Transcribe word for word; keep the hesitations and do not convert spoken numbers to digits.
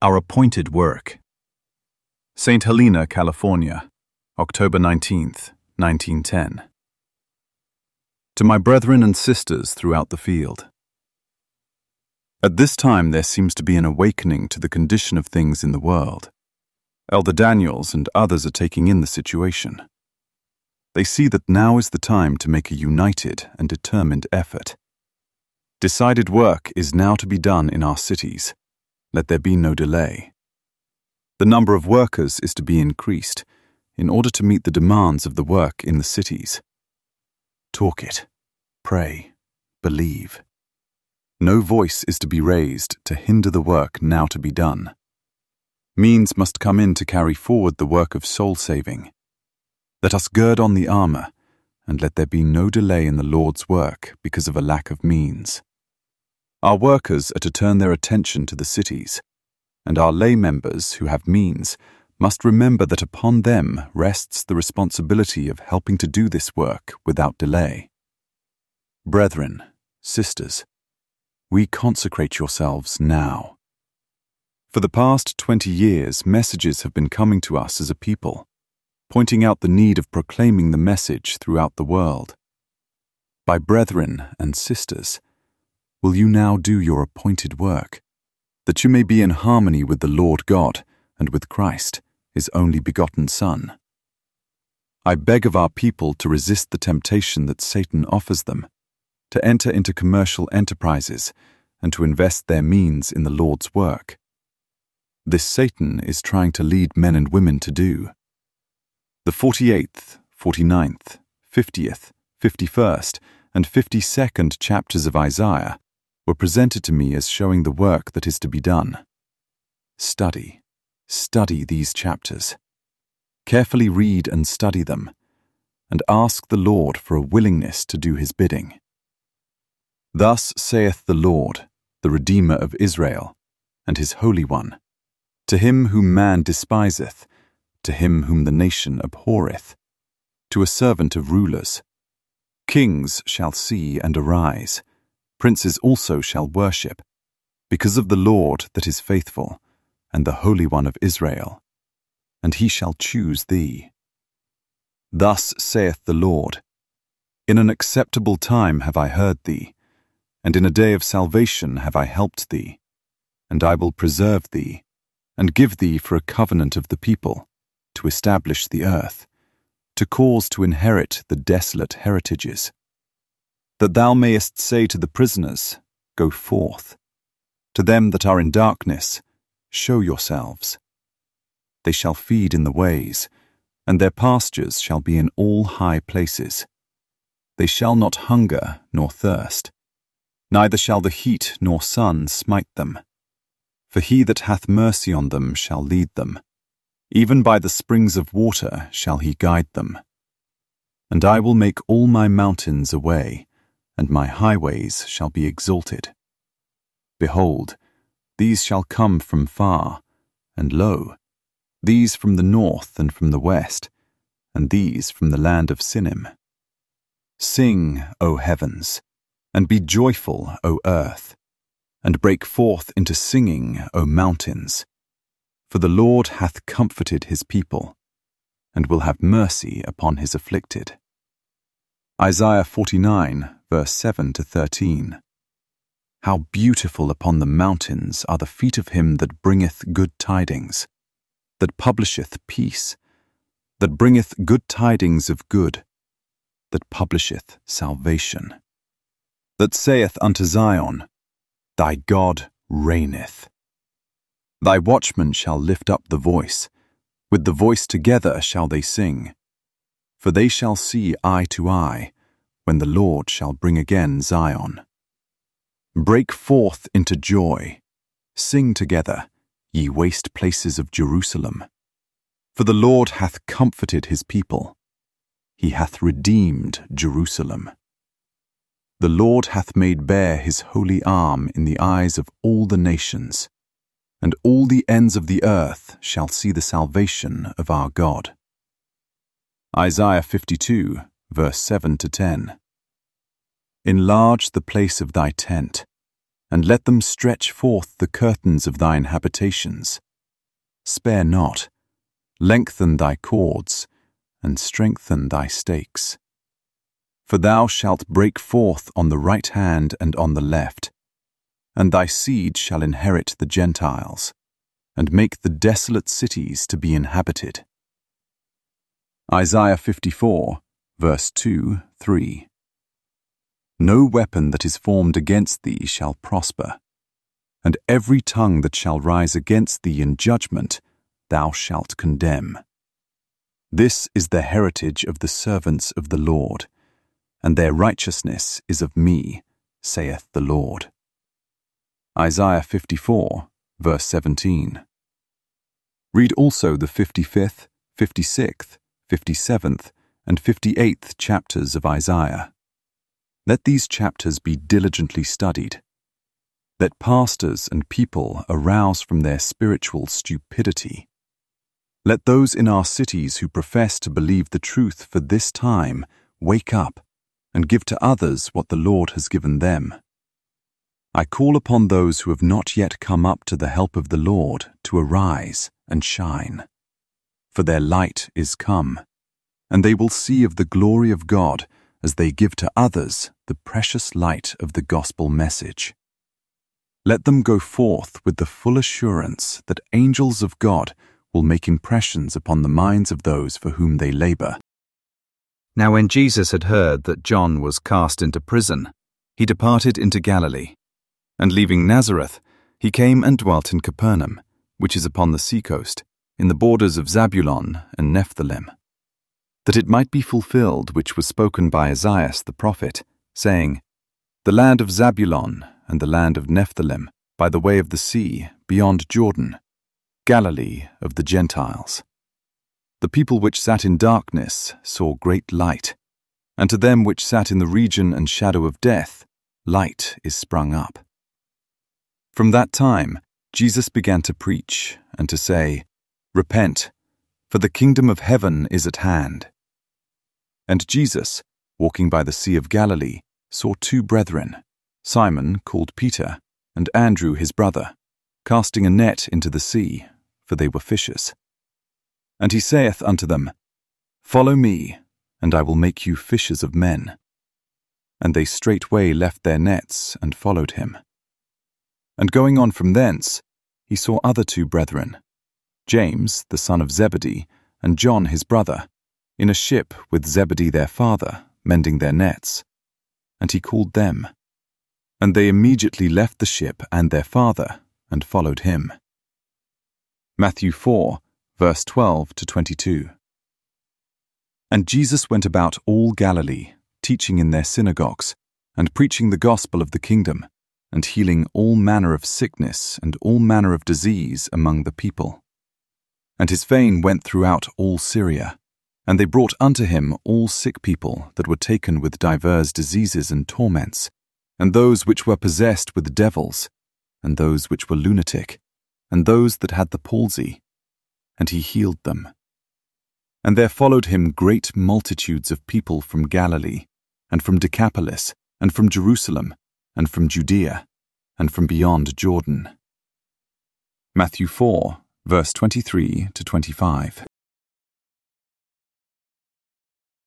Our Appointed Work. Saint Helena, California, October nineteenth, nineteen ten. To my brethren and sisters throughout the field. At this time there seems to be an awakening to the condition of things in the world. Elder Daniels and others are taking in the situation. They see that now is the time to make a united and determined effort. Decided work is now to be done in our cities. Let there be no delay. The number of workers is to be increased in order to meet the demands of the work in the cities. Talk it, pray, believe. No voice is to be raised to hinder the work now to be done. Means must come in to carry forward the work of soul-saving. Let us gird on the armor, and let there be no delay in the Lord's work because of a lack of means. Our workers are to turn their attention to the cities, and our lay members who have means must remember that upon them rests the responsibility of helping to do this work without delay. Brethren, sisters, we consecrate yourselves now. For the past twenty years, messages have been coming to us as a people, pointing out the need of proclaiming the message throughout the world. By brethren and sisters, will you now do your appointed work, that you may be in harmony with the Lord God and with Christ, His only begotten Son? I beg of our people to resist the temptation that Satan offers them, to enter into commercial enterprises and to invest their means in the Lord's work. This Satan is trying to lead men and women to do. The forty-eighth, forty-ninth, fiftieth, fifty-first, and fifty-second chapters of Isaiah were presented to me as showing the work that is to be done. Study, study these chapters. Carefully read and study them, and ask the Lord for a willingness to do His bidding. Thus saith the Lord, the Redeemer of Israel, and His Holy One, to him whom man despiseth, to him whom the nation abhorreth, to a servant of rulers. Kings shall see and arise, princes also shall worship, because of the Lord that is faithful, and the Holy One of Israel, and He shall choose thee. Thus saith the Lord, in an acceptable time have I heard thee, and in a day of salvation have I helped thee, and I will preserve thee, and give thee for a covenant of the people, to establish the earth, to cause to inherit the desolate heritages, that thou mayest say to the prisoners, Go forth. To them that are in darkness, show yourselves. They shall feed in the ways, and their pastures shall be in all high places. They shall not hunger nor thirst, neither shall the heat nor sun smite them. For he that hath mercy on them shall lead them, even by the springs of water shall he guide them. And I will make all my mountains a way, and my highways shall be exalted. Behold, these shall come from far, and lo, these from the north and from the west, and these from the land of Sinim. Sing, O heavens, and be joyful, O earth, and break forth into singing, O mountains. For the Lord hath comforted His people, and will have mercy upon His afflicted. Isaiah forty-nine, verse seven to thirteen. How beautiful upon the mountains are the feet of him that bringeth good tidings, that publisheth peace, that bringeth good tidings of good, that publisheth salvation, that saith unto Zion, Thy God reigneth. Thy watchmen shall lift up the voice, with the voice together shall they sing. For they shall see eye to eye, when the Lord shall bring again Zion. Break forth into joy, sing together, ye waste places of Jerusalem. For the Lord hath comforted His people, He hath redeemed Jerusalem. The Lord hath made bare His holy arm in the eyes of all the nations, and all the ends of the earth shall see the salvation of our God. Isaiah fifty-two, verse seven to ten. Enlarge the place of thy tent, and let them stretch forth the curtains of thine habitations. Spare not, lengthen thy cords, and strengthen thy stakes. For thou shalt break forth on the right hand and on the left, and thy seed shall inherit the Gentiles, and make the desolate cities to be inhabited. Isaiah fifty-four, verse two, three. No weapon that is formed against thee shall prosper, and every tongue that shall rise against thee in judgment thou shalt condemn. This is the heritage of the servants of the Lord, and their righteousness is of me, saith the Lord. Isaiah fifty-four, verse seventeen. Read also the fifty-fifth, fifty-sixth, fifty-seventh, and fifty-eighth chapters of Isaiah. Let these chapters be diligently studied. Let pastors and people arouse from their spiritual stupidity. Let those in our cities who profess to believe the truth for this time wake up and give to others what the Lord has given them. I call upon those who have not yet come up to the help of the Lord to arise and shine. For their light is come, and they will see of the glory of God as they give to others the precious light of the gospel message. Let them go forth with the full assurance that angels of God will make impressions upon the minds of those for whom they labor. Now when Jesus had heard that John was cast into prison, he departed into Galilee, and leaving Nazareth, he came and dwelt in Capernaum, which is upon the seacoast, in the borders of Zabulon and Nephthalim, that it might be fulfilled which was spoken by Isaiah the prophet, saying, The land of Zabulon and the land of Nephthalim, by the way of the sea, beyond Jordan, Galilee of the Gentiles. The people which sat in darkness saw great light, and to them which sat in the region and shadow of death, light is sprung up. From that time Jesus began to preach and to say, Repent, for the kingdom of heaven is at hand. And Jesus, walking by the Sea of Galilee, saw two brethren, Simon called Peter, and Andrew his brother, casting a net into the sea, for they were fishers. And he saith unto them, Follow me, and I will make you fishers of men. And they straightway left their nets and followed him. And going on from thence, he saw other two brethren, James the son of Zebedee, and John his brother, in a ship with Zebedee their father, mending their nets. And he called them. And they immediately left the ship and their father, and followed him. Matthew four, verse twelve to twenty-two. And Jesus went about all Galilee, teaching in their synagogues, and preaching the gospel of the kingdom, and healing all manner of sickness and all manner of disease among the people. And his fame went throughout all Syria, and they brought unto him all sick people that were taken with divers diseases and torments, and those which were possessed with devils, and those which were lunatic, and those that had the palsy, and he healed them. And there followed him great multitudes of people from Galilee, and from Decapolis, and from Jerusalem, and from Judea, and from beyond Jordan. Matthew four, verse twenty-three to twenty-five.